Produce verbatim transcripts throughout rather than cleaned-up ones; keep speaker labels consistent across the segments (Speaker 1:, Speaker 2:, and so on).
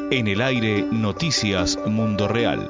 Speaker 1: En el aire, Noticias Mundo Real.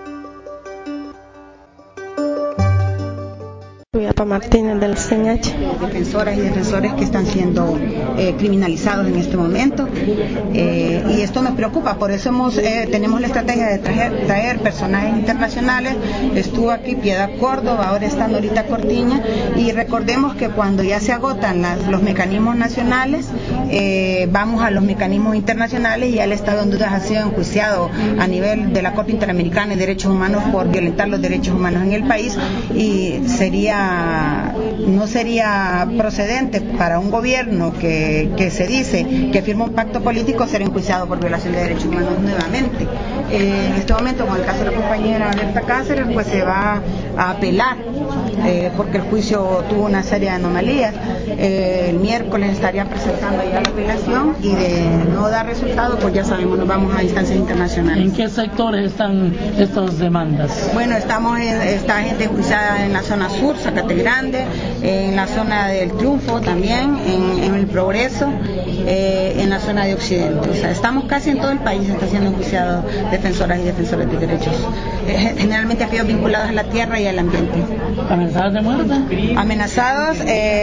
Speaker 2: Beata Martínez del C N H.
Speaker 3: Defensoras y defensores que están siendo eh, criminalizados en este momento, eh, y esto me preocupa. Por eso hemos, eh, tenemos la estrategia de traer, traer personajes internacionales. Estuvo aquí Piedad Córdoba, ahora está Norita Cortiña, y recordemos que cuando ya se agotan las, los mecanismos nacionales, eh, vamos a los mecanismos internacionales, y ya el Estado de Honduras ha sido enjuiciado a nivel de la Corte Interamericana de Derechos Humanos por violentar los derechos humanos en el país, y sería no sería procedente para un gobierno que, que se dice que firma un pacto político ser enjuiciado por violación de derechos humanos nuevamente. Eh, en este momento, con el caso de la compañera Berta Cáceres, pues se va a apelar, eh, porque el juicio tuvo una serie de anomalías. Eh, el miércoles estaría presentando ya la apelación, y de no dar resultado, pues ya sabemos, nos vamos a instancias internacionales.
Speaker 4: ¿En qué sectores están estas demandas?
Speaker 3: Bueno, estamos en, está gente enjuiciada en la zona sur, Zacate Grande, en la zona del Triunfo también, en, en el Progreso, eh, en la zona de Occidente. O sea, estamos casi en todo el país, está siendo enjuiciados defensoras y defensores de derechos, eh, generalmente aquellos vinculados a la tierra y al ambiente.
Speaker 4: ¿Amenazados de muerte?
Speaker 3: Amenazados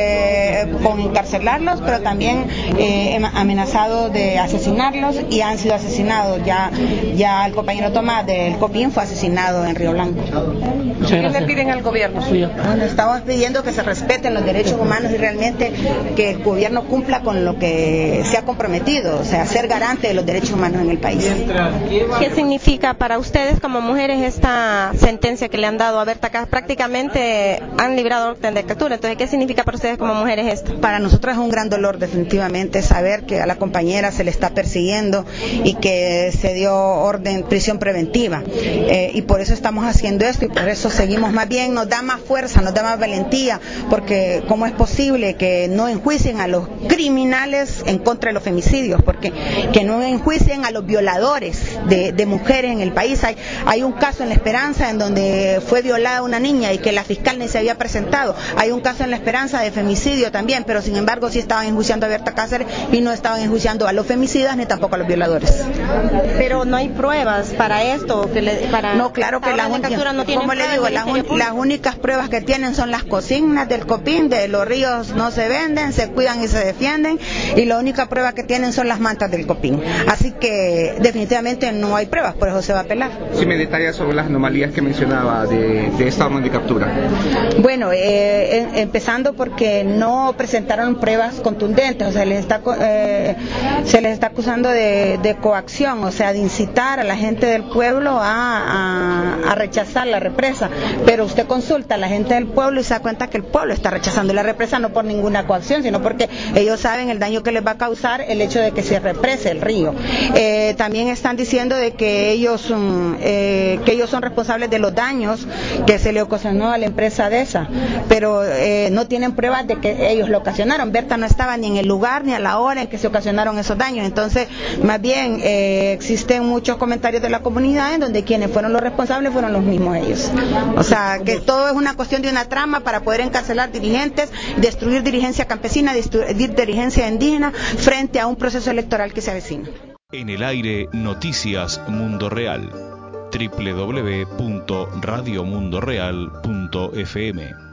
Speaker 3: eh, con encarcelarlos, pero también eh, amenazados de asesinarlos, y han sido asesinados. Ya, ya el compañero Tomás del COPIN fue asesinado en Río Blanco.
Speaker 2: ¿Qué le piden al gobierno?
Speaker 3: Bueno, estamos pidiendo que se respeten los derechos humanos y realmente que el gobierno cumpla con lo que se ha comprometido, o sea, ser garante de los derechos humanos en el país.
Speaker 2: ¿Qué significa para ustedes como mujeres esta sentencia que le han dado a Berta Cáceres? Prácticamente han librado orden de captura, entonces ¿qué significa para ustedes como mujeres esto?
Speaker 3: Para nosotros es un gran dolor definitivamente saber que a la compañera se le está persiguiendo y que se dio orden, prisión preventiva, eh, y por eso estamos haciendo esto, y por eso seguimos. Más bien nos da más fuerza, nos da más valentía, porque cómo es posible que no enjuicien a los criminales en contra de los femicidios, porque que no enjuicien a los violadores de, de mujeres en el país. Hay, hay un caso en La Esperanza en donde fue violada una niña y que la fiscal ni se había presentado. Hay un caso en La Esperanza de femicidio también, pero sin embargo sí estaban enjuiciando a Berta Cáceres y no estaban enjuiciando a los femicidas ni tampoco a los violadores.
Speaker 2: Pero no hay pruebas para esto, que le, para
Speaker 3: no, claro que la
Speaker 2: captura no tiene.
Speaker 3: Como le digo, las, un, las únicas pruebas que tienen son las consignas del COPIN, de los ríos no se venden, se cuidan y se defienden, y la única prueba que tienen son las mantas del COPIN. Así que definitivamente no hay pruebas, por eso se va a apelar.
Speaker 5: Si me detalla sobre las anomalías que mencionaba de, de esta orden de captura.
Speaker 3: Bueno, eh, en, empezando porque no presentaron pruebas contundentes, o sea, les está, eh, se les está acusando de, de coacción, o sea, de incitar a la gente del pueblo a, a, a rechazar la represa. Pero usted consulta a la gente del pueblo y se da cuenta que el pueblo está rechazando la represa, no por ninguna coacción, sino porque ellos saben el daño que les va a causar el hecho de que se represe el río. Eh, también están diciendo de que ellos, eh, que ellos son responsables de los daños que se le ocasionó a la empresa DESA, pero eh, no tienen pruebas de que ellos lo ocasionaron. Berta no estaba ni en el lugar ni a la hora en que se ocasionaron esos daños. Entonces, más bien, eh, existen muchos comentarios de la comunidad en donde quienes fueron los responsables fueron los mismos ellos. O sea, que todo es una cuestión de una trama para poder encarcelar dirigentes, destruir dirigencia campesina, destruir dirigencia indígena frente a un proceso electoral que se avecina.
Speaker 1: En el aire, Noticias Mundo Real. doble u doble u doble u punto radio mundo real punto f m